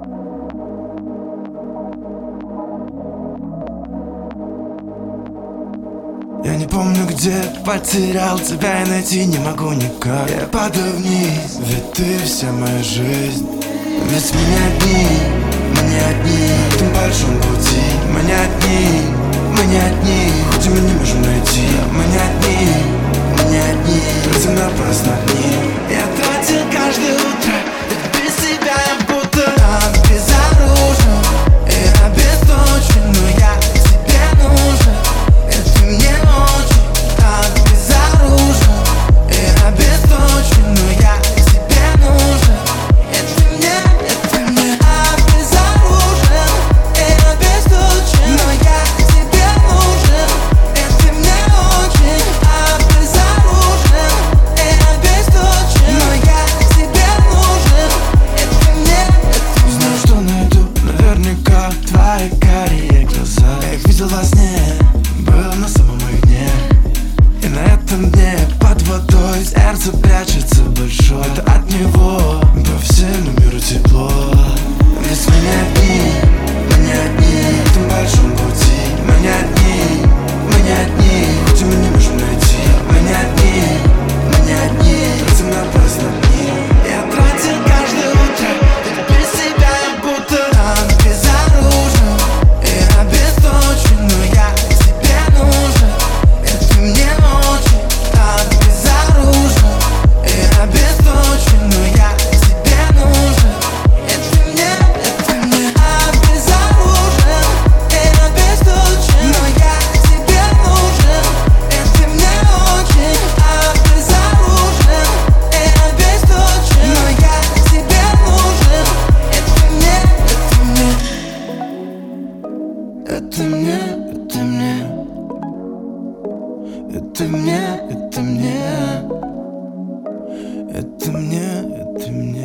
Я не помню где, потерял тебя и найти не могу никак. Я падаю вниз, ведь ты вся моя жизнь. Ведь мы не одни на этом большом пути. Мы не одни, хоть и мы не можем найти. Мы не одни, тратим напрасно дни. Я тратил каждое утро, ведь без тебя я будто безоружен. Я обесточен, но я тебе нужен. И ты мне очень так безоружен. Я обесточен, но я тебе нужен. И ты мне обезоружен. Я обесточен, но я тебе нужен. И ты мне очень обезоружен. Я обесточен, но я тебе нужен. И ты мне знаю, что найду наверняка твои карие глаза. Я их видел во сне, был на самом их дне. И на этом дне под водой сердце прячется большое. Это от него по всему миру тепло. Ведь мы не одни на этом большом пути. Мы не одни, хоть и мы не можем найти. Мы не одни, тратим напрасно дни. Я тратил каждое утро, ведь без тебя я будто безоружен. Я обесточен, но я тебе нужен. И ты мне очень так безоружен. Я обесточен, но я тебе нужен. И ты мне обезоружен. Я обесточен, но я тебе нужен. И ты мне очень обезоружен. Я обесточен, но я тебе нужен. И ты мне это мне, это мне, это мне, это мне, это мне.